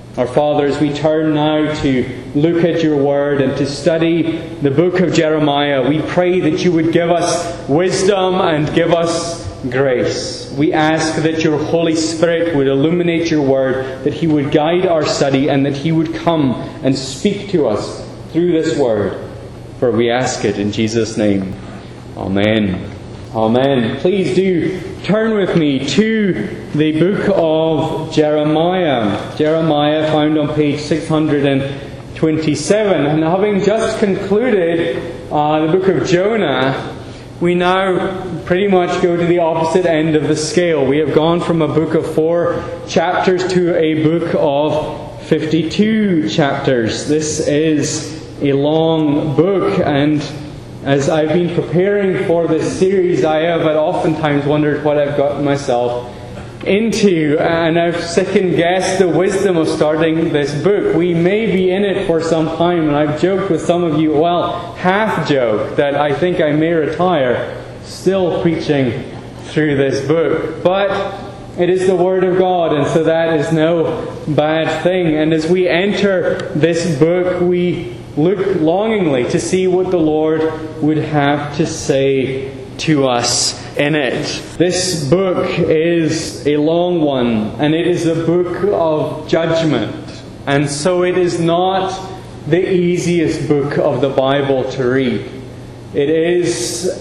Our Father, as we turn now to look at your word and to study the book of Jeremiah, we pray that you would give us wisdom and give us grace. We ask that your Holy Spirit would illuminate your word, that he would guide our study, and that he would come and speak to us through this word. For we ask it in Jesus' name. Amen. Amen. Please do turn with me to the book of Jeremiah. Jeremiah, found on page 627. And having just concluded the book of Jonah, we now pretty much go to the opposite end of the scale. We have gone from a book of 4 chapters to a book of 52 chapters. This is a long book, and as I've been preparing for this series, I have oftentimes wondered what I've gotten myself into, and I've second-guessed the wisdom of starting this book. We may be in it for some time, and I've joked with some of you, half-joke, that I think I may retire still preaching through this book. But it is the Word of God, and so that is no bad thing. And as we enter this book, we look longingly to see what the Lord would have to say to us in it. This book is a long one, and it is a book of judgment. And so it is not the easiest book of the Bible to read. It is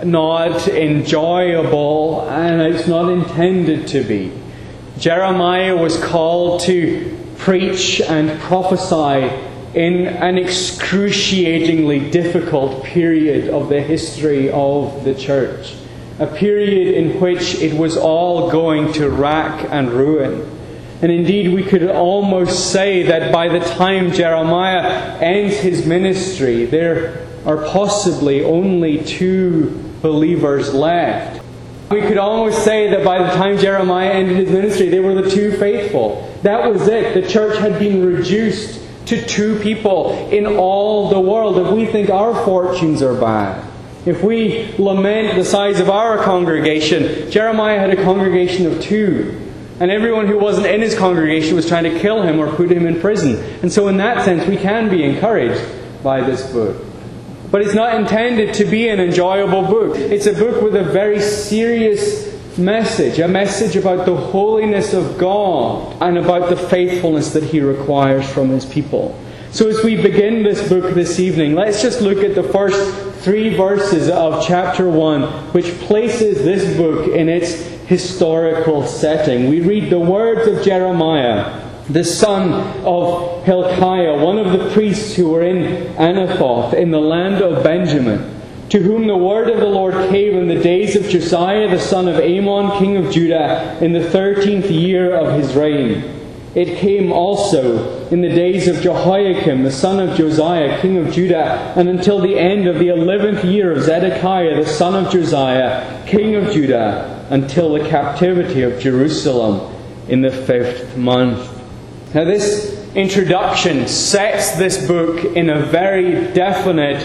not enjoyable, and it's not intended to be. Jeremiah was called to preach and prophesy in an excruciatingly difficult period of the history of the church. A period in which it was all going to rack and ruin. And indeed, we could almost say that by the time Jeremiah ends his ministry, there are possibly only 2 believers left. We could almost say that by the time Jeremiah ended his ministry, they were the 2 faithful. That was it. The church had been reduced to 2 people in all the world. If we think our fortunes are bad, if we lament the size of our congregation, Jeremiah had a congregation of 2. And everyone who wasn't in his congregation was trying to kill him or put him in prison. And so in that sense, we can be encouraged by this book. But it's not intended to be an enjoyable book. It's a book with a very serious message. A message about the holiness of God and about the faithfulness that He requires from His people. So as we begin this book this evening, let's just look at the first 3 verses of chapter 1, which places this book in its historical setting. We read the words of Jeremiah, the son of Hilkiah, one of the priests who were in Anathoth in the land of Benjamin, to whom the word of the Lord came in the days of Josiah the son of Amon, king of Judah, in the 13th year of his reign. It came also in the days of Jehoiakim, the son of Josiah, king of Judah, and until the end of the 11th year of Zedekiah, the son of Josiah, king of Judah, until the captivity of Jerusalem in the 5th month. Now this introduction sets this book in a very definite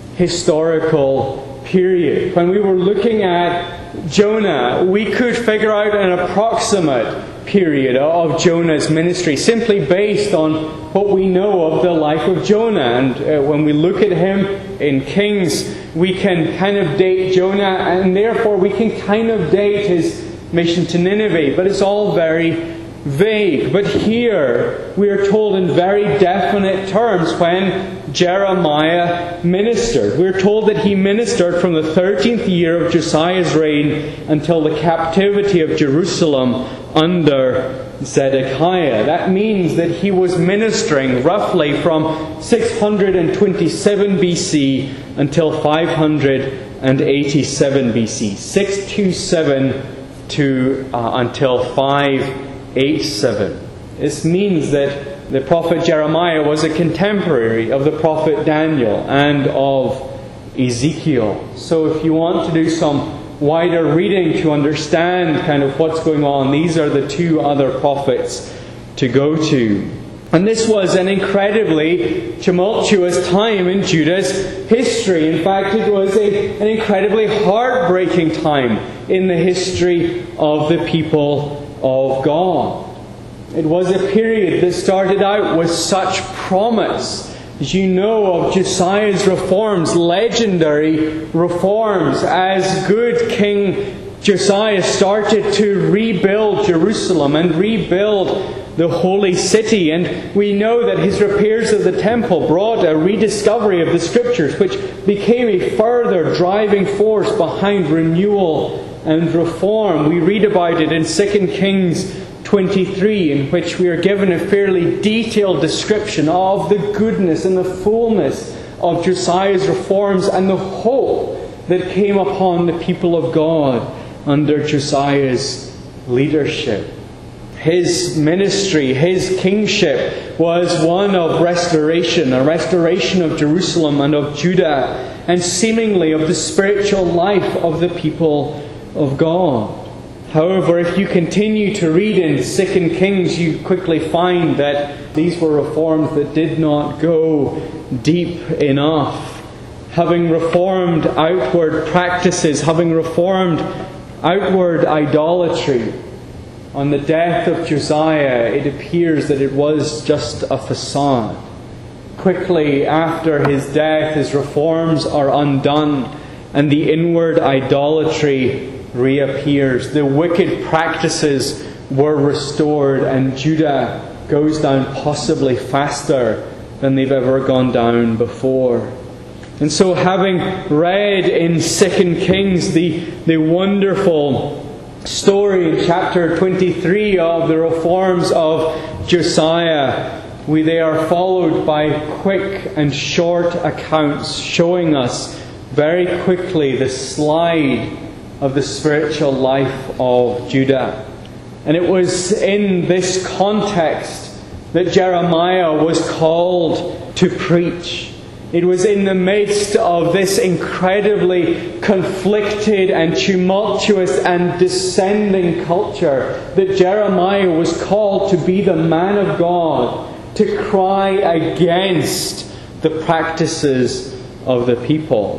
historical period. When we were looking at Jonah, we could figure out an approximate period of Jonah's ministry simply based on what we know of the life of Jonah. And when we look at him in Kings, we can kind of date Jonah, and therefore we can kind of date his mission to Nineveh. But it's all very vague. But here we are told in very definite terms when Jeremiah ministered. We're told that he ministered from the 13th year of Josiah's reign until the captivity of Jerusalem under Zedekiah. That means that he was ministering roughly from 627 BC until 587 BC. 627 until 587. This means that the prophet Jeremiah was a contemporary of the prophet Daniel and of Ezekiel. So if you want to do some wider reading to understand kind of what's going on, these are the 2 other prophets to go to. And this was an incredibly tumultuous time in Judah's history. In fact, it was an incredibly heartbreaking time in the history of the people of God. It was a period that started out with such promise. As you know of Josiah's reforms, legendary reforms, as good King Josiah started to rebuild Jerusalem and rebuild the holy city. And we know that his repairs of the temple brought a rediscovery of the Scriptures, which became a further driving force behind renewal and reform. We read about it in 2 Kings 23, in which we are given a fairly detailed description of the goodness and the fullness of Josiah's reforms and the hope that came upon the people of God under Josiah's leadership. His ministry, his kingship, was one of restoration, a restoration of Jerusalem and of Judah, and seemingly of the spiritual life of the people of God. However, if you continue to read in 2 Kings, you quickly find that these were reforms that did not go deep enough. Having reformed outward practices, having reformed outward idolatry, on the death of Josiah, it appears that it was just a facade. Quickly after his death, his reforms are undone, and the inward idolatry reappears. The wicked practices were restored, and Judah goes down possibly faster than they've ever gone down before. And so, having read in 2 Kings the wonderful story in chapter 23 of the reforms of Josiah, they are followed by quick and short accounts showing us very quickly the slide of the spiritual life of Judah. And it was in this context that Jeremiah was called to preach. It was in the midst of this incredibly conflicted and tumultuous and descending culture that Jeremiah was called to be the man of God, to cry against the practices of the people.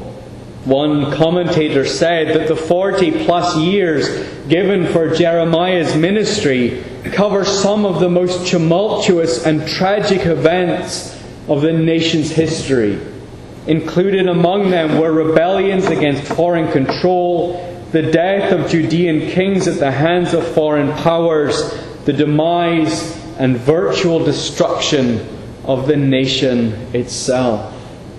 One commentator said that the 40 plus years given for Jeremiah's ministry cover some of the most tumultuous and tragic events of the nation's history. Included among them were rebellions against foreign control, the death of Judean kings at the hands of foreign powers, the demise and virtual destruction of the nation itself.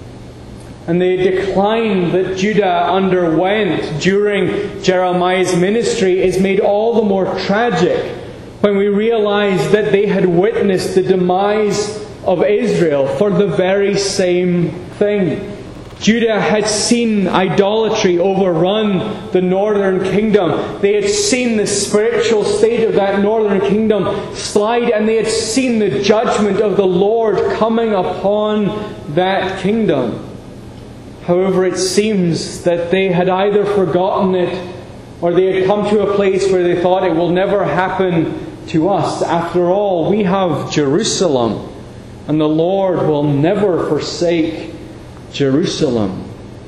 And the decline that Judah underwent during Jeremiah's ministry is made all the more tragic when we realize that they had witnessed the demise of Israel for the very same thing. Judah had seen idolatry overrun the northern kingdom. They had seen the spiritual state of that northern kingdom slide, and they had seen the judgment of the Lord coming upon that kingdom. However, it seems that they had either forgotten it or they had come to a place where they thought it will never happen to us. After all, we have Jerusalem, and the Lord will never forsake Jerusalem.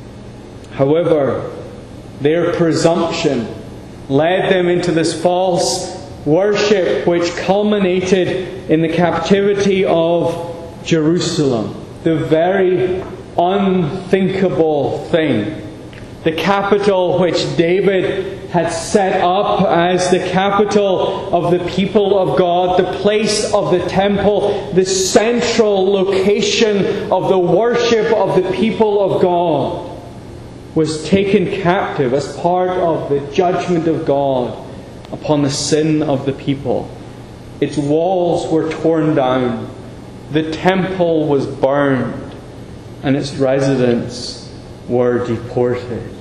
However, their presumption led them into this false worship which culminated in the captivity of Jerusalem. The very unthinkable thing. The capital which David had set up as the capital of the people of God, the place of the temple, the central location of the worship of the people of God, was taken captive as part of the judgment of God upon the sin of the people. Its walls were torn down, the temple was burned, and its residents were deported.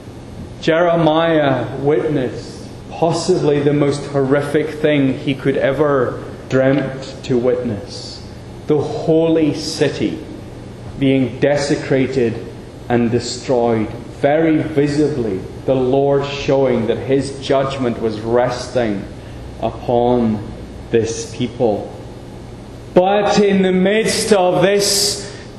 Jeremiah witnessed possibly the most horrific thing he could ever dreamt to witness. The holy city being desecrated and destroyed. Very visibly, the Lord showing that His judgment was resting upon this people. But in the midst of this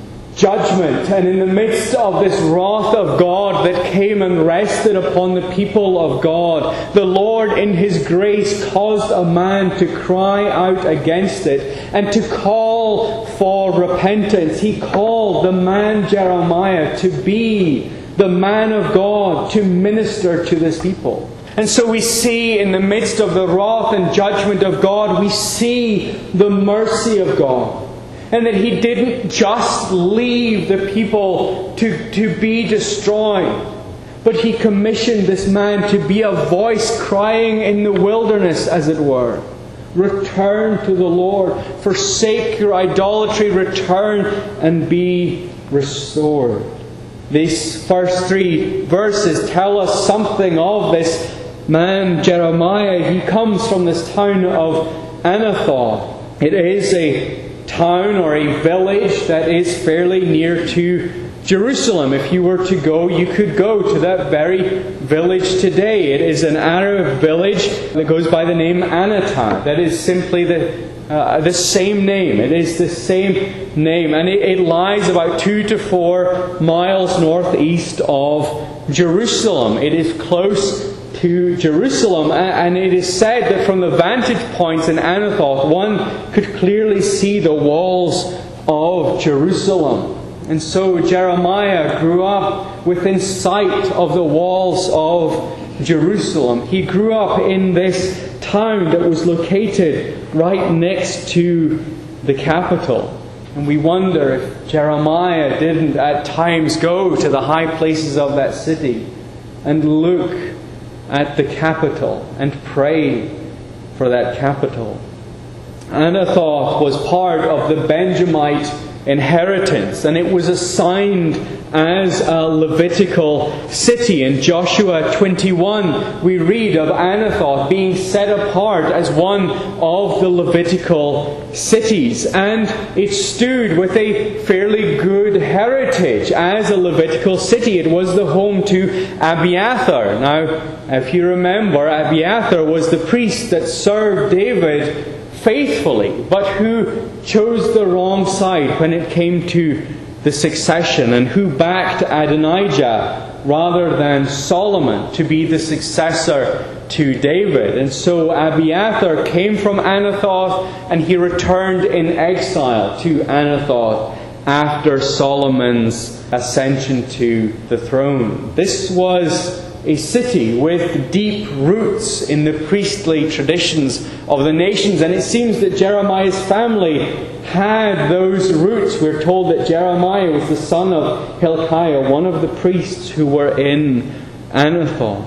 judgment, and in the midst of this wrath of God that came and rested upon the people of God, the Lord in His grace caused a man to cry out against it and to call for repentance. He called the man Jeremiah to be the man of God, to minister to this people. And so we see in the midst of the wrath and judgment of God, we see the mercy of God. And that He didn't just leave the people to be destroyed, but He commissioned this man to be a voice crying in the wilderness, as it were. Return to the Lord. Forsake your idolatry. Return and be restored. These first 3 verses tell us something of this man Jeremiah. He comes from this town of Anathoth. It is a town or a village that is fairly near to Jerusalem. If you were to go, you could go to that very village today. It is an Arab village that goes by the name Anatah. That is simply the same name. It is the same name, and it lies about 2 to 4 miles northeast of Jerusalem. It is close to Jerusalem, and it is said that from the vantage points in Anathoth, one could clearly see the walls of Jerusalem. And so Jeremiah grew up within sight of the walls of Jerusalem. He grew up in this town that was located right next to the capital. And we wonder if Jeremiah didn't at times go to the high places of that city and look at the capital and pray for that capital. Anathoth was part of the Benjamite inheritance, and it was assigned as a Levitical city. In Joshua 21, we read of Anathoth being set apart as one of the Levitical cities, and it stood with a fairly good heritage as a Levitical city. It was the home to Abiathar. Now, if you remember, Abiathar was the priest that served David faithfully, but who chose the wrong side when it came to the succession, and who backed Adonijah rather than Solomon to be the successor to David. And so Abiathar came from Anathoth, and he returned in exile to Anathoth after Solomon's ascension to the throne. This was a city with deep roots in the priestly traditions of the nations, and it seems that Jeremiah's family had those roots. We're told that Jeremiah was the son of Hilkiah, one of the priests who were in Anathoth.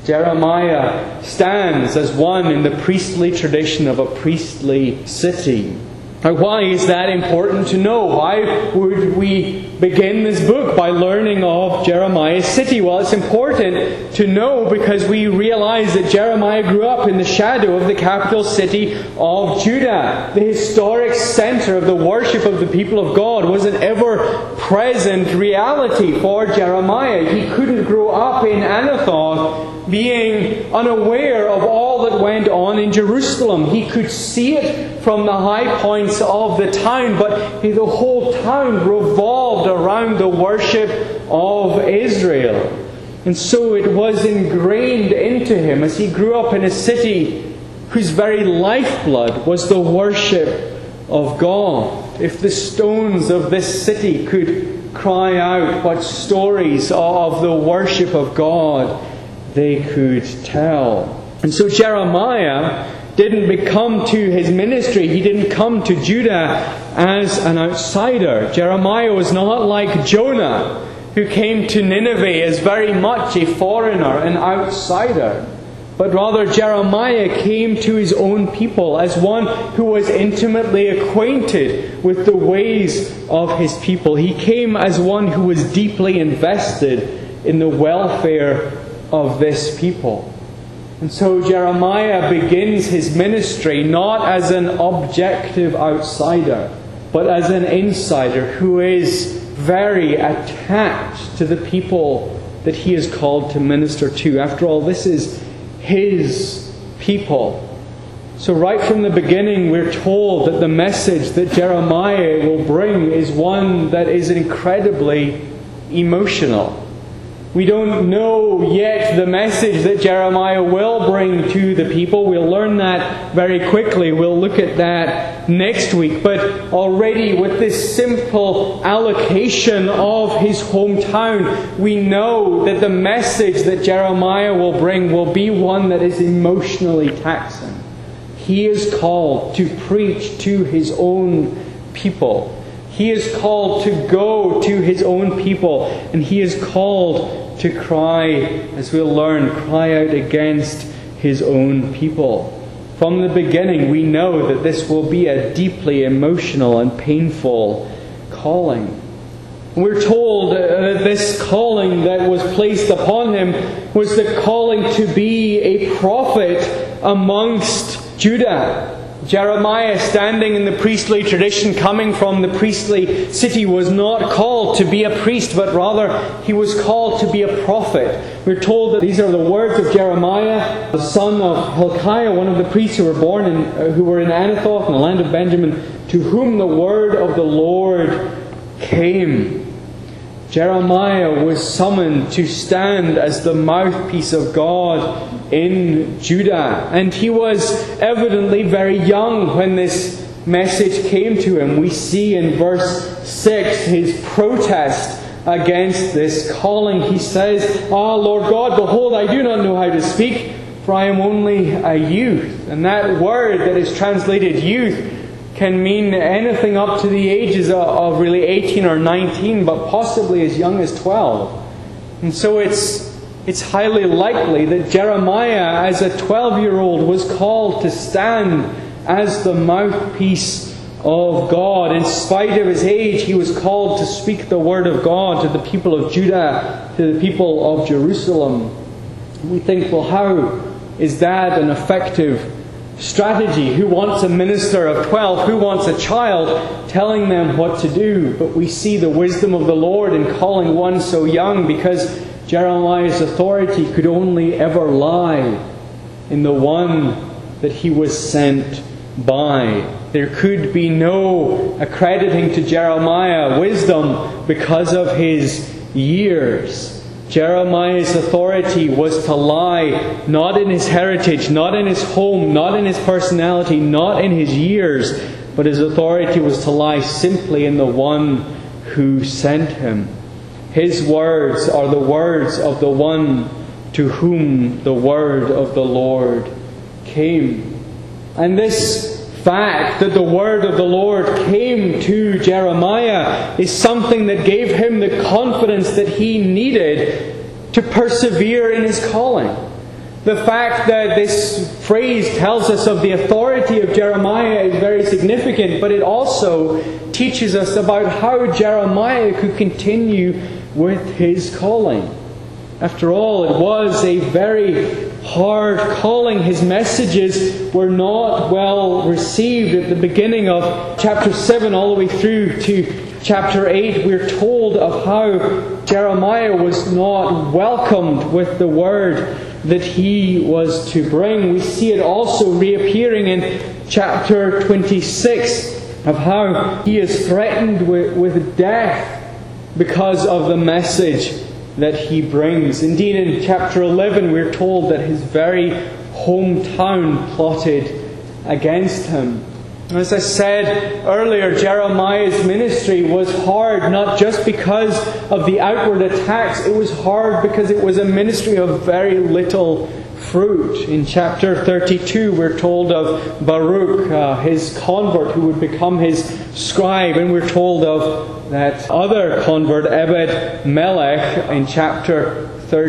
Jeremiah stands as one in the priestly tradition of a priestly city. Now, why is that important to know? Why would we begin this book by learning of Jeremiah's city? Well, it's important to know because we realize that Jeremiah grew up in the shadow of the capital city of Judah. The historic center of the worship of the people of God was an ever-present reality for Jeremiah. He couldn't grow up in Anathoth being unaware of all that went on in Jerusalem. He could see it from the high points of the town, but the whole town revolved around the worship of Israel. And so it was ingrained into him as he grew up in a city whose very lifeblood was the worship of God. If the stones of this city could cry out what stories of the worship of God they could tell. And so Jeremiah didn't come to his ministry, he didn't come to Judah as an outsider. Jeremiah was not like Jonah, who came to Nineveh as very much a foreigner, an outsider. But rather Jeremiah came to his own people as one who was intimately acquainted with the ways of his people. He came as one who was deeply invested in the welfare of this people. And so Jeremiah begins his ministry not as an objective outsider, but as an insider who is very attached to the people that he is called to minister to. After all, this is his people. So right from the beginning, we're told that the message that Jeremiah will bring is one that is incredibly emotional. We don't know yet the message that Jeremiah will bring to the people. We'll learn that very quickly. We'll look at that next week. But already with this simple allocation of his hometown, we know that the message that Jeremiah will bring will be one that is emotionally taxing. He is called to preach to his own people. He is called to go to his own people. And he is called to cry, as we'll learn, cry out against his own people. From the beginning, we know that this will be a deeply emotional and painful calling. We're told that this calling that was placed upon him was the calling to be a prophet amongst Judah. Jeremiah, standing in the priestly tradition, coming from the priestly city, was not called to be a priest, but rather he was called to be a prophet. We're told that these are the words of Jeremiah, the son of Hilkiah, one of the priests who were in Anathoth, in the land of Benjamin, to whom the word of the Lord came. Jeremiah was summoned to stand as the mouthpiece of God in Judah. And he was evidently very young when this message came to him. We see in verse 6 his protest against this calling. He says, "Ah, Lord God, behold, I do not know how to speak, for I am only a youth." And that word that is translated youth can mean anything up to the ages of really 18 or 19, but possibly as young as 12. And so it's highly likely that Jeremiah, as a 12-year-old, was called to stand as the mouthpiece of God. In spite of his age, he was called to speak the word of God to the people of Judah, to the people of Jerusalem. We think, well, how is that an effective strategy? Who wants a minister of 12? Who wants a child telling them what to do? But we see the wisdom of the Lord in calling one so young, because Jeremiah's authority could only ever lie in the one that he was sent by. There could be no accrediting to Jeremiah wisdom because of his years. Jeremiah's authority was to lie not in his heritage, not in his home, not in his personality, not in his years, but his authority was to lie simply in the one who sent him. His words are the words of the one to whom the word of the Lord came. And this fact that the word of the Lord came to Jeremiah is something that gave him the confidence that he needed to persevere in his calling. The fact that this phrase tells us of the authority of Jeremiah is very significant, but it also teaches us about how Jeremiah could continue with his calling. After all, it was a very hard calling. His messages were not well received. At the beginning of chapter 7 all the way through to chapter 8, we're told of how Jeremiah was not welcomed with the word that he was to bring. We see it also reappearing in chapter 26 of how he is threatened with death because of the message that he brings. Indeed, in chapter 11, we're told that his very hometown plotted against him. As I said earlier, Jeremiah's ministry was hard, not just because of the outward attacks. It was hard because it was a ministry of very little fruit. In chapter 32, we're told of Baruch, his convert, who would become his scribe. And we're told of that other convert, Ebed-Melech, in chapter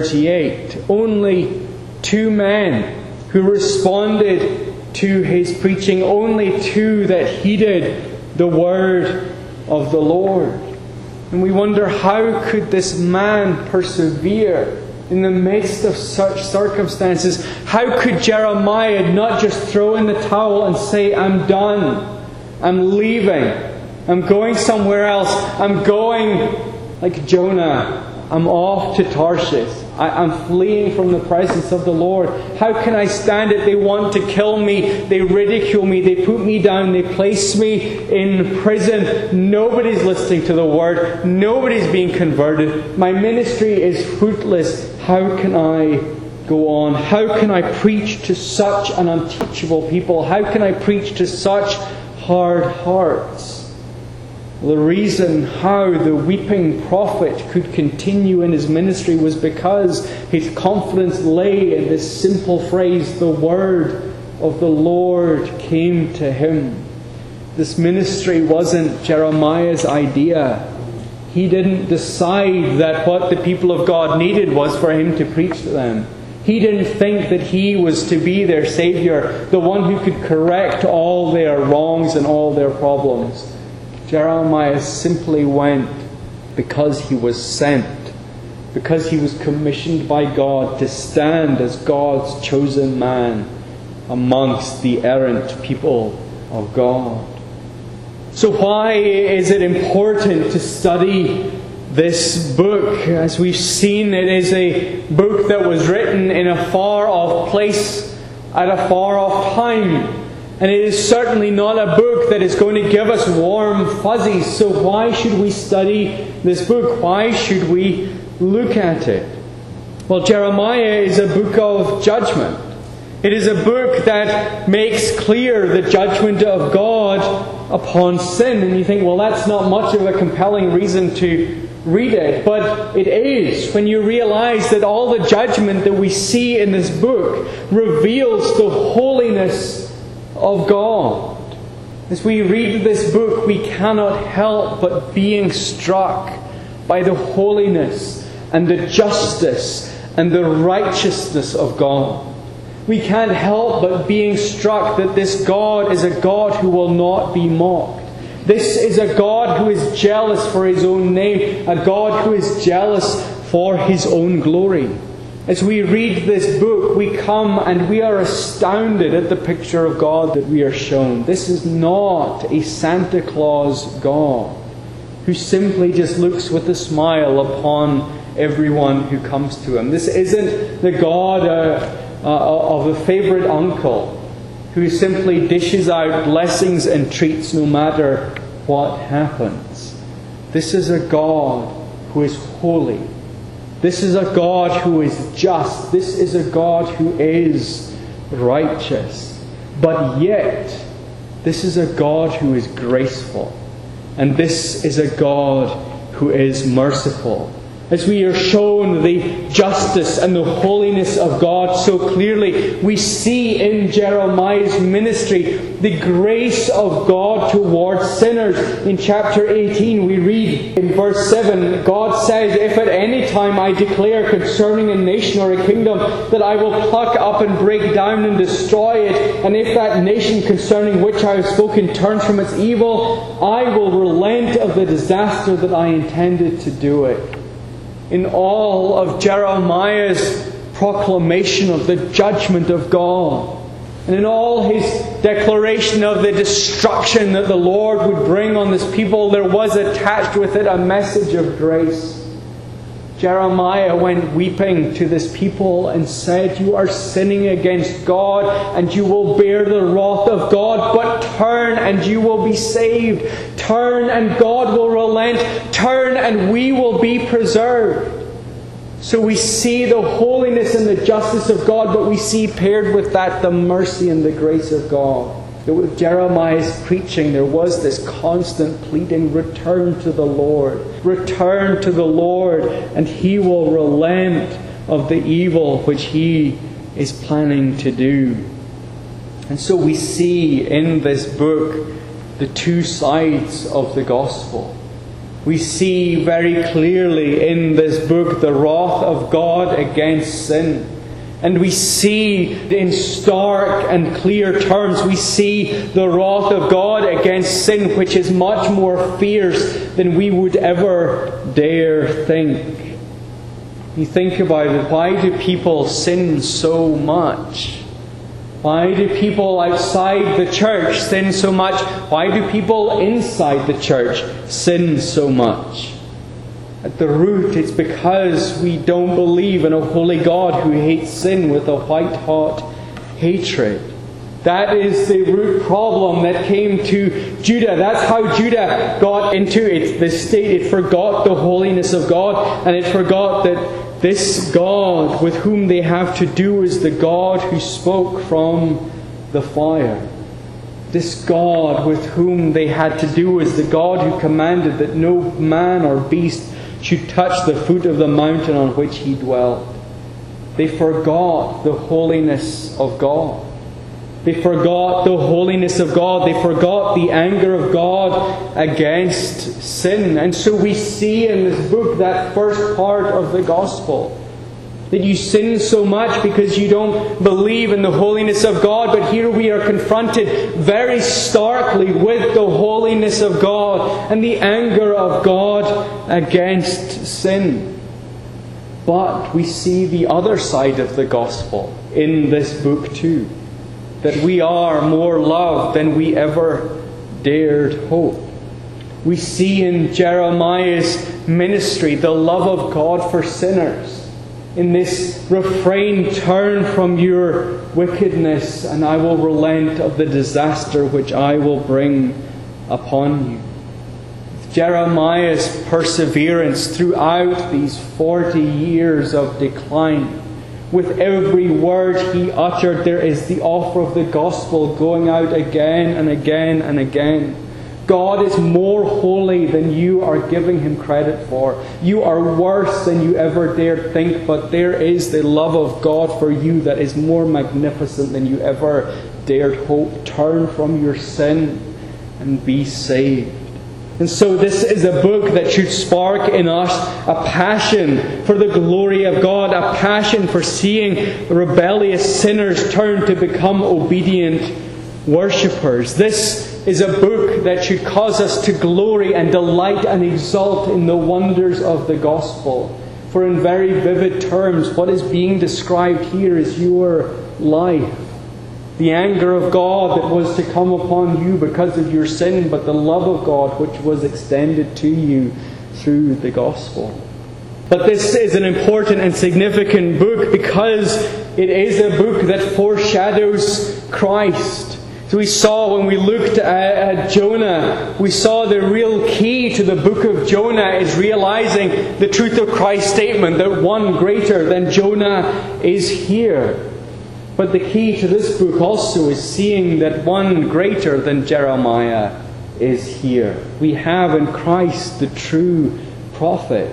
38. Only 2 men who responded to his preaching, only 2 that heeded the word of the Lord. And we wonder, how could this man persevere in the midst of such circumstances? How could Jeremiah not just throw in the towel and say, "I'm done, I'm leaving, I'm going somewhere else, I'm going," like Jonah, I'm off to Tarshish. I'm fleeing from the presence of the Lord. How can I stand it? They want to kill me. They ridicule me. They put me down. They place me in prison. Nobody's listening to the word. Nobody's being converted. My ministry is fruitless. How can I go on? How can I preach to such an unteachable people? How can I preach to such hard hearts? The reason how the weeping prophet could continue in his ministry was because his confidence lay in this simple phrase, the word of the Lord came to him. This ministry wasn't Jeremiah's idea. He didn't decide that what the people of God needed was for him to preach to them. He didn't think that he was to be their Savior, the one who could correct all their wrongs and all their problems. Jeremiah simply went because he was sent, because he was commissioned by God to stand as God's chosen man amongst the errant people of God. So why is it important to study this book? As we've seen, it is a book that was written in a far-off place at a far-off time. And it is certainly not a book that is going to give us warm fuzzies. So why should we study this book? Why should we look at it? Well, Jeremiah is a book of judgment. It is a book that makes clear the judgment of God upon sin. And you think, well, that's not much of a compelling reason to read it. But it is when you realize that all the judgment that we see in this book reveals the holiness of God. As we read this book, we cannot help but being struck by the holiness and the justice and the righteousness of God. We can't help but being struck that this God is a God who will not be mocked. This is a God who is jealous for His own name, a God who is jealous for His own glory. As we read this book, we come and we are astounded at the picture of God that we are shown. This is not a Santa Claus God who simply just looks with a smile upon everyone who comes to Him. This isn't the God of a favourite uncle who simply dishes out blessings and treats no matter what happens. This is a God who is holy. This is a God who is just. This is a God who is righteous. But yet, this is a God who is graceful. And this is a God who is merciful. As we are shown the justice and the holiness of God so clearly, we see in Jeremiah's ministry the grace of God towards sinners. In chapter 18 we read in verse 7, God says, "If at any time I declare concerning a nation or a kingdom that I will pluck up and break down and destroy it, and if that nation concerning which I have spoken turns from its evil, I will relent of the disaster that I intended to do it." In all of Jeremiah's proclamation of the judgment of God, and in all his declaration of the destruction that the Lord would bring on this people, there was attached with it a message of grace. Jeremiah went weeping to this people and said, "You are sinning against God and you will bear the wrath of God, but turn and you will be saved. Turn and God will relent. Turn and we will be preserved." So we see the holiness and the justice of God, but we see paired with that the mercy and the grace of God. With Jeremiah's preaching, there was this constant pleading, return to the Lord. Return to the Lord, and He will relent of the evil which He is planning to do. And so we see in this book the two sides of the gospel. We see very clearly in this book the wrath of God against sin. And we see in stark and clear terms, we see the wrath of God against sin, which is much more fierce than we would ever dare think. You think about it, why do people sin so much? Why do people outside the church sin so much? Why do people inside the church sin so much? At the root, it's because we don't believe in a holy God who hates sin with a white-hot hatred. That is the root problem that came to Judah. That's how Judah got into this state. It forgot the holiness of God, and it forgot that this God with whom they have to do is the God who spoke from the fire. This God with whom they had to do is the God who commanded that no man or beast should touch the foot of the mountain on which He dwelt. They forgot the holiness of God. They forgot the holiness of God. They forgot the anger of God against sin. And so we see in this book, that first part of the gospel, that you sin so much because you don't believe in the holiness of God. But here we are confronted very starkly with the holiness of God and the anger of God against sin. But we see the other side of the gospel in this book too. That we are more loved than we ever dared hope. We see in Jeremiah's ministry the love of God for sinners. In this refrain, turn from your wickedness and I will relent of the disaster which I will bring upon you. Jeremiah's perseverance throughout these 40 years of decline. With every word he uttered, there is the offer of the gospel going out again and again and again. God is more holy than you are giving Him credit for. You are worse than you ever dared think, but there is the love of God for you that is more magnificent than you ever dared hope. Turn from your sin and be saved. And so this is a book that should spark in us a passion for the glory of God, a passion for seeing rebellious sinners turn to become obedient worshippers. This is a book that should cause us to glory and delight and exult in the wonders of the gospel. For in very vivid terms, what is being described here is your life. The anger of God that was to come upon you because of your sin, but the love of God which was extended to you through the gospel. But this is an important and significant book because it is a book that foreshadows Christ. So we saw when we looked at Jonah, we saw the real key to the book of Jonah is realizing the truth of Christ's statement that one greater than Jonah is here. But the key to this book also is seeing that one greater than Jeremiah is here. We have in Christ the true prophet.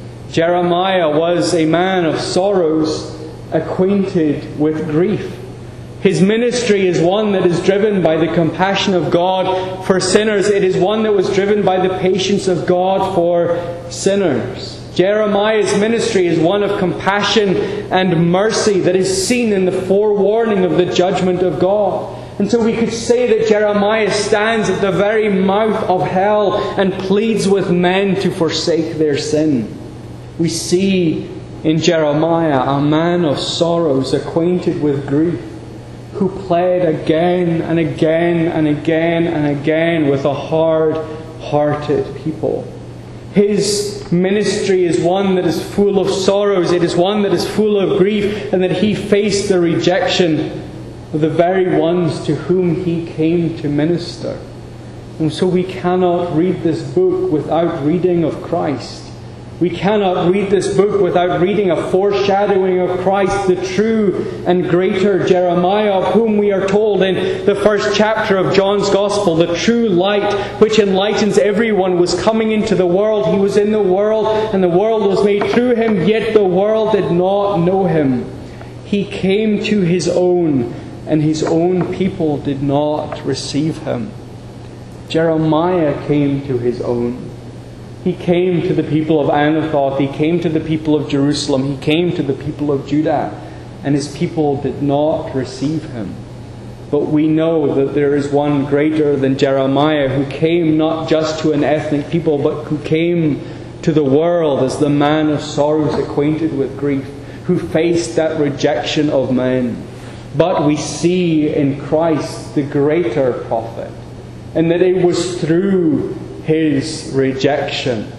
Jeremiah was a man of sorrows, acquainted with grief. His ministry is one that is driven by the compassion of God for sinners. It is one that was driven by the patience of God for sinners. Jeremiah's ministry is one of compassion and mercy that is seen in the forewarning of the judgment of God. And so we could say that Jeremiah stands at the very mouth of hell and pleads with men to forsake their sin. We see in Jeremiah a man of sorrows, acquainted with grief, who pled again and again and again and again with a hard-hearted people. His ministry is one that is full of sorrows. It is one that is full of grief, and that he faced the rejection of the very ones to whom he came to minister. And so we cannot read this book without reading of Christ. We cannot read this book without reading a foreshadowing of Christ, the true and greater Jeremiah, of whom we are told in the first chapter of John's Gospel, the true light which enlightens everyone was coming into the world. He was in the world, and the world was made through him, yet the world did not know him. He came to his own, and his own people did not receive him. Jeremiah came to his own. He came to the people of Anathoth. He came to the people of Jerusalem. He came to the people of Judah. And his people did not receive him. But we know that there is one greater than Jeremiah, who came not just to an ethnic people, but who came to the world as the man of sorrows, acquainted with grief, who faced that rejection of men. But we see in Christ the greater prophet, and that it was through his rejection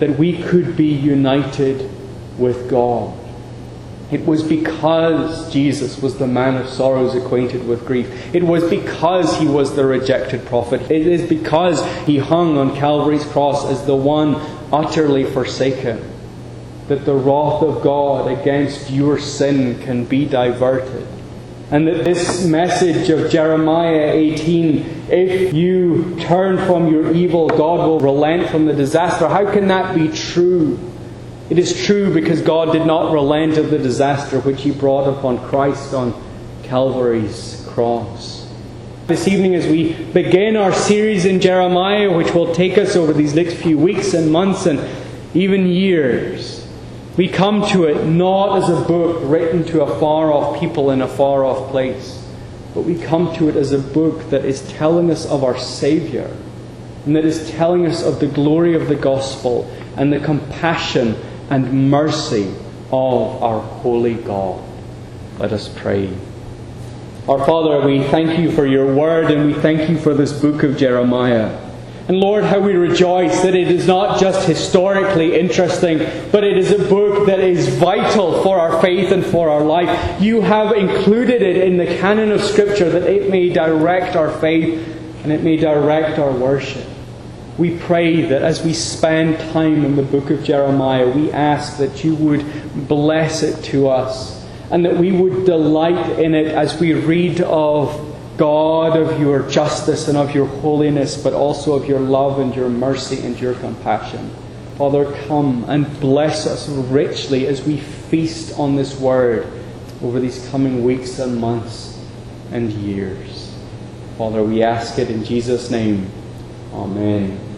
that we could be united with God. It was because Jesus was the man of sorrows, acquainted with grief. It was because he was the rejected prophet. It is because he hung on Calvary's cross as the one utterly forsaken that the wrath of God against your sin can be diverted. And that this message of Jeremiah 18, if you turn from your evil, God will relent from the disaster. How can that be true? It is true because God did not relent of the disaster which He brought upon Christ on Calvary's cross. This evening, as we begin our series in Jeremiah, which will take us over these next few weeks and months and even years, we come to it not as a book written to a far-off people in a far-off place, but we come to it as a book that is telling us of our Saviour, and that is telling us of the glory of the gospel and the compassion and mercy of our holy God. Let us pray. Our Father, we thank you for your word, and we thank you for this book of Jeremiah. And Lord, how we rejoice that it is not just historically interesting, but it is a book that is vital for our faith and for our life. You have included it in the canon of Scripture that it may direct our faith and it may direct our worship. We pray that as we spend time in the book of Jeremiah, we ask that you would bless it to us and that we would delight in it as we read of God, of your justice and of your holiness, but also of your love and your mercy and your compassion. Father, come and bless us richly as we feast on this word over these coming weeks and months and years. Father, we ask it in Jesus' name. Amen.